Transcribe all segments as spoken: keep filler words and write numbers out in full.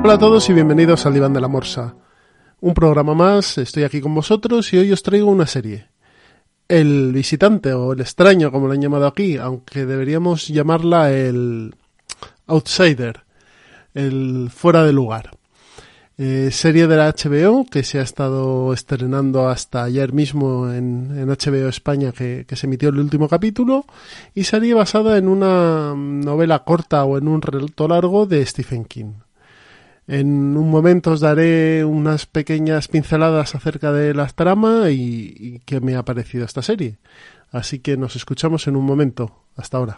Hola a todos y bienvenidos al Diván de la Morsa. Un programa más, estoy aquí con vosotros y hoy os traigo una serie. El visitante o el extraño, como lo han llamado aquí, aunque deberíamos llamarla el outsider, el fuera de lugar. Eh, serie de la H B O que se ha estado estrenando hasta ayer mismo en, en H B O España, que, que se emitió el último capítulo, y serie basada en una novela corta o en un relato largo de Stephen King. En un momento os daré unas pequeñas pinceladas acerca de la trama y, y qué me ha parecido esta serie. Así que nos escuchamos en un momento. Hasta ahora.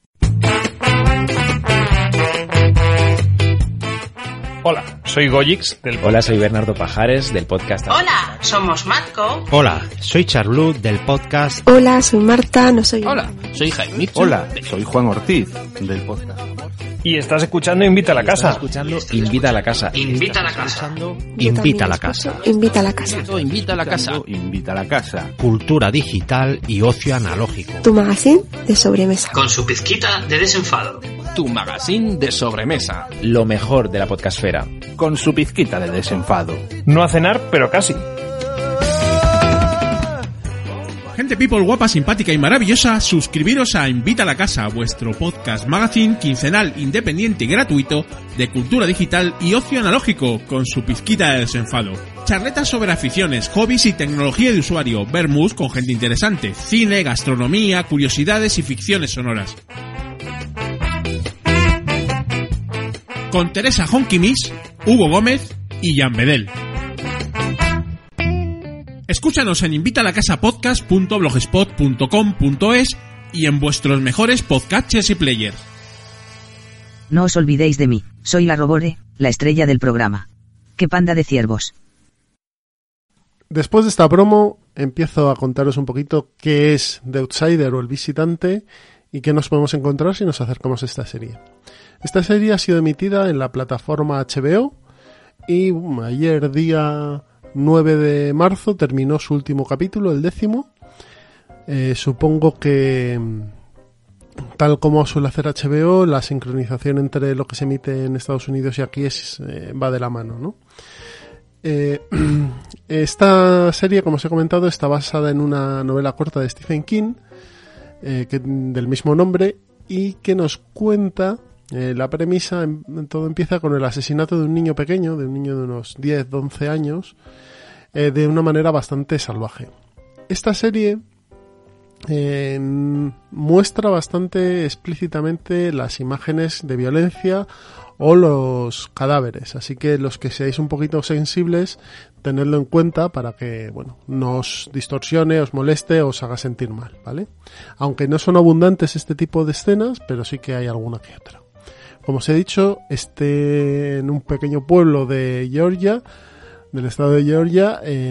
Hola, soy Goyix del podcast. Hola, soy Bernardo Pajares del podcast. Hola, somos Matco. Hola, soy Charlu del podcast. Hola, soy Marta, no soy... Hola, soy Jaime. Hola, soy Juan Ortiz del podcast. Y estás escuchando Invita a la Casa. Estás escuchando Invita a la Casa. Invita a la casa. Invita a la casa. Invita a la casa. Invita a la casa. Invita a la casa. Cultura digital y ocio analógico. Tu magazine de sobremesa. Con su pizquita de desenfado. Tu magazine de sobremesa. Lo mejor de la podcastfera. Con su pizquita de desenfado. No a cenar, pero casi. Gente people guapa, simpática y maravillosa, suscribiros a Invita a la Casa, vuestro podcast magazine quincenal, independiente y gratuito de cultura digital y ocio analógico, con su pizquita de desenfado. Charletas sobre aficiones, hobbies y tecnología de usuario, vermouth con gente interesante, cine, gastronomía, curiosidades y ficciones sonoras. Con Teresa Honkimis, Hugo Gómez y Jan Bedel. Escúchanos en invita a la casa podcast punto blogspot punto com punto es y en vuestros mejores podcatchers y players. No os olvidéis de mí, soy la Robore, la estrella del programa. ¡Qué panda de ciervos! Después de esta promo, empiezo a contaros un poquito qué es The Outsider o El Visitante y qué nos podemos encontrar si nos acercamos a esta serie. Esta serie ha sido emitida en la plataforma H B O y um, ayer día nueve de marzo terminó su último capítulo, el décimo. Eh, supongo que, tal como suele hacer H B O, la sincronización entre lo que se emite en Estados Unidos y aquí es, eh, va de la mano, ¿no? Eh, esta serie, como os he comentado, está basada en una novela corta de Stephen King, eh, que, del mismo nombre, y que nos cuenta eh, la premisa. En, todo empieza con el asesinato de un niño pequeño, de un niño de unos diez, once años, eh, de una manera bastante salvaje. Esta serie eh, muestra bastante explícitamente las imágenes de violencia o los cadáveres, así que los que seáis un poquito sensibles, tenedlo en cuenta para que, bueno, no os distorsione, os moleste o os haga sentir mal, ¿vale? Aunque no son abundantes este tipo de escenas, pero sí que hay alguna que otra. Como os he dicho, este en un pequeño pueblo de Georgia, del estado de Georgia, eh,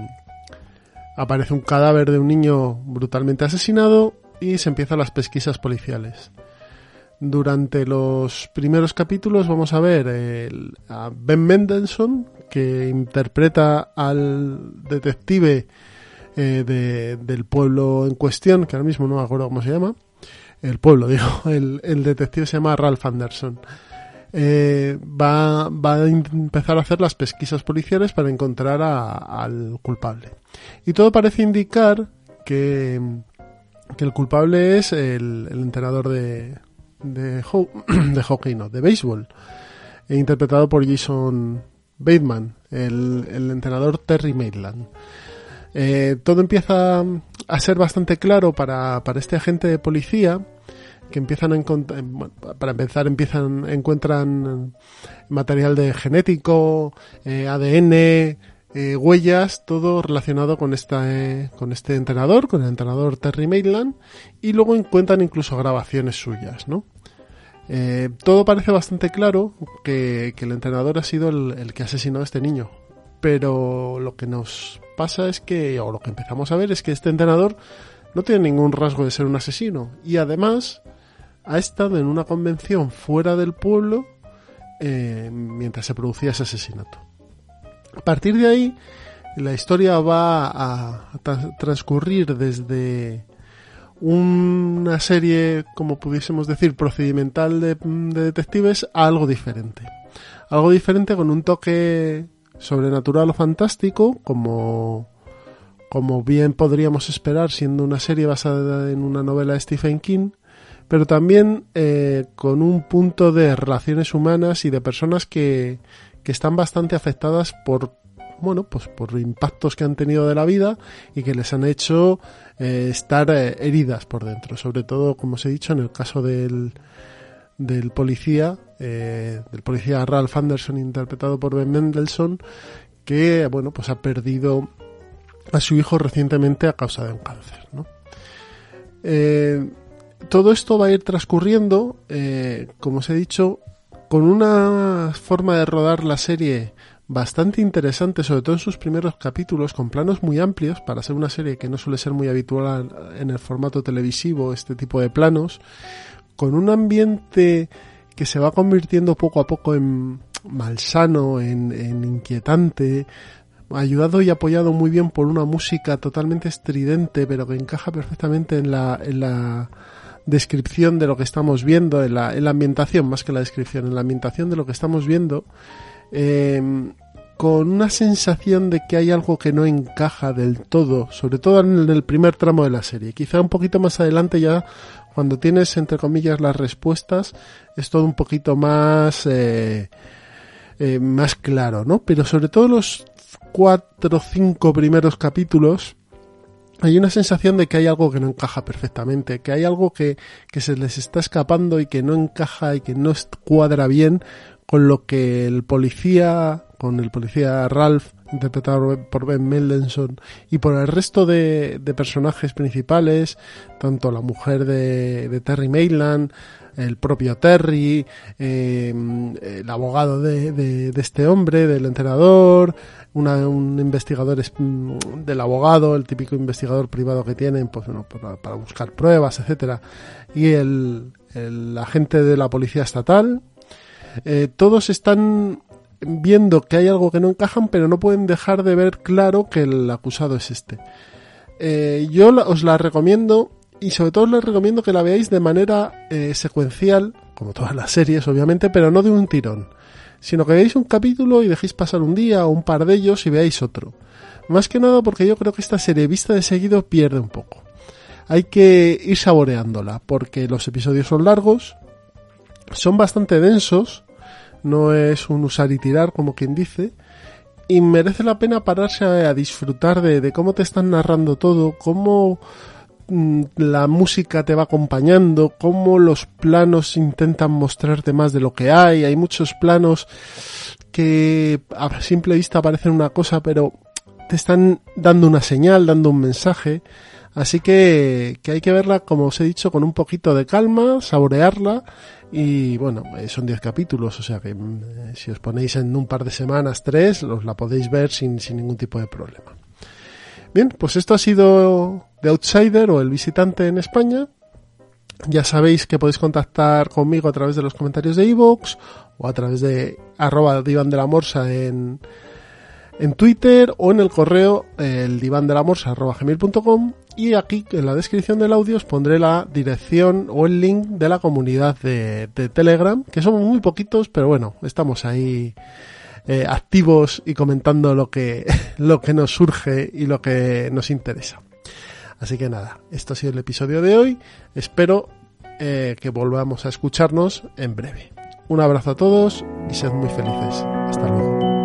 aparece un cadáver de un niño brutalmente asesinado y se empiezan las pesquisas policiales. Durante los primeros capítulos vamos a ver el, a Ben Mendelsohn, que interpreta al detective eh, de, del pueblo en cuestión, que ahora mismo no me acuerdo cómo se llama. El pueblo, digo, el, el detective se llama Ralph Anderson. Eh, va, va a empezar a hacer las pesquisas policiales para encontrar a, al culpable. Y todo parece indicar que, que el culpable es el, el entrenador de... de, ho- de hockey, no, de béisbol, e interpretado por Jason Bateman, el, el entrenador Terry Maitland. Eh, todo empieza a ser bastante claro para, para este agente de policía, que empiezan a encontrar, bueno, para empezar empiezan encuentran material de genético, eh, A D N, eh, huellas, todo relacionado con esta eh, con este entrenador, con el entrenador Terry Maitland, y luego encuentran incluso grabaciones suyas, ¿no? Eh, todo parece bastante claro que, que el entrenador ha sido el, el que ha asesinado a este niño, pero lo que nos pasa es que, o lo que empezamos a ver es que este entrenador no tiene ningún rasgo de ser un asesino, y además ha estado en una convención fuera del pueblo eh, mientras se producía ese asesinato. A partir de ahí, la historia va a, a tra- transcurrir desde una serie, como pudiésemos decir, procedimental de, de detectives a algo diferente. algo diferente con un toque sobrenatural o fantástico, como, como bien podríamos esperar siendo una serie basada en una novela de Stephen King, pero también eh, con un punto de relaciones humanas y de personas que, que están bastante afectadas por, bueno, pues por impactos que han tenido de la vida y que les han hecho eh, estar eh, heridas por dentro, sobre todo, como os he dicho, en el caso del, del policía, eh, del policía Ralph Anderson, interpretado por Ben Mendelsohn, que, bueno, pues ha perdido a su hijo recientemente a causa de un cáncer, ¿no? Eh, Todo esto va a ir transcurriendo, eh, como os he dicho, con una forma de rodar la serie bastante interesante, sobre todo en sus primeros capítulos, con planos muy amplios, para ser una serie que no suele ser muy habitual en el formato televisivo, este tipo de planos, con un ambiente que se va convirtiendo poco a poco en malsano, en, en inquietante, ayudado y apoyado muy bien por una música totalmente estridente, pero que encaja perfectamente en la... En la descripción de lo que estamos viendo, en la, en la ambientación, más que la descripción, en la ambientación de lo que estamos viendo, eh, con una sensación de que hay algo que no encaja del todo, sobre todo en el primer tramo de la serie. Quizá un poquito más adelante, ya cuando tienes, entre comillas, las respuestas, es todo un poquito más eh, eh, más claro, ¿no? Pero sobre todo los cuatro o cinco primeros capítulos hay una sensación de que hay algo que no encaja perfectamente, que hay algo que, que se les está escapando y que no encaja y que no cuadra bien con lo que el policía, con el policía Ralph, interpretado por Ben Mendelsohn, y por el resto de, de personajes principales, tanto la mujer de, de Terry Maitland, el propio Terry, eh, el abogado de, de, de este hombre, del entrenador, una, un investigador del abogado, el típico investigador privado que tienen, pues bueno, para, para buscar pruebas, etcétera, y el, el agente de la policía estatal. Eh, todos están viendo que hay algo que no encajan, pero no pueden dejar de ver claro que el acusado es este. Eh, yo la, os la recomiendo, y sobre todo os les recomiendo que la veáis de manera eh, secuencial, como todas las series obviamente, pero no de un tirón, sino que veáis un capítulo y dejéis pasar un día o un par de ellos y veáis otro. Más que nada porque yo creo que esta serie vista de seguido pierde un poco. Hay que ir saboreándola, porque los episodios son largos, son bastante densos, no es un usar y tirar como quien dice, y merece la pena pararse a, a disfrutar de, de cómo te están narrando todo, cómo mmm, la música te va acompañando, cómo los planos intentan mostrarte más de lo que hay. Hay muchos planos que a simple vista parecen una cosa, pero te están dando una señal, dando un mensaje. Así que, que hay que verla, como os he dicho, con un poquito de calma, saborearla. Y bueno, son diez capítulos, o sea que eh, si os ponéis en un par de semanas, tres, os la podéis ver sin, sin ningún tipo de problema. Bien, pues esto ha sido The Outsider, o El Visitante en España. Ya sabéis que podéis contactar conmigo a través de los comentarios de iVoox o a través de arroba diván de la morsa en, en Twitter, o en el correo el diván de la morsa arroba gmail punto com. Y aquí en la descripción del audio os pondré la dirección o el link de la comunidad de, de Telegram, que somos muy poquitos, pero bueno, estamos ahí eh, activos y comentando lo que, lo que nos surge y lo que nos interesa. Así que nada, esto ha sido el episodio de hoy. Espero eh, que volvamos a escucharnos en breve. Un abrazo a todos y sed muy felices. Hasta luego.